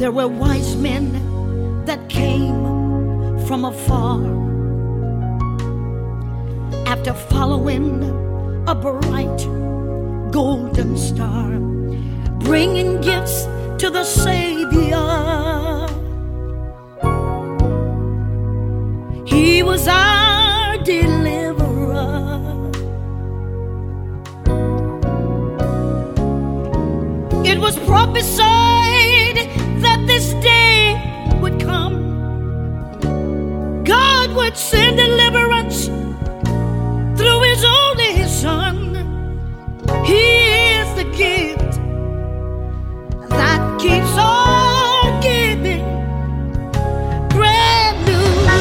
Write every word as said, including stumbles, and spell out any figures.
There were wise men that came from afar after following a bright golden star, bringing gifts to the Savior. He was our deliverer. It was prophesied that this day would come. God would send deliverance